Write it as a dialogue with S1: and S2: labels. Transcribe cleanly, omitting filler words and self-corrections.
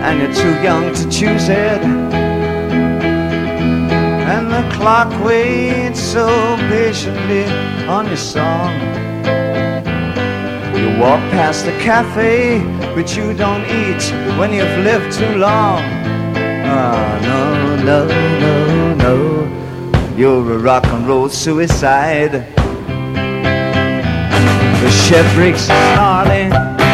S1: and you're too young to choose it. And the clock waits so patiently on your song. You walk past the cafe, but you don't eat when you've lived too long. Ah, no, no, no, no, you're a rock and roll suicide. The ship breaks snarling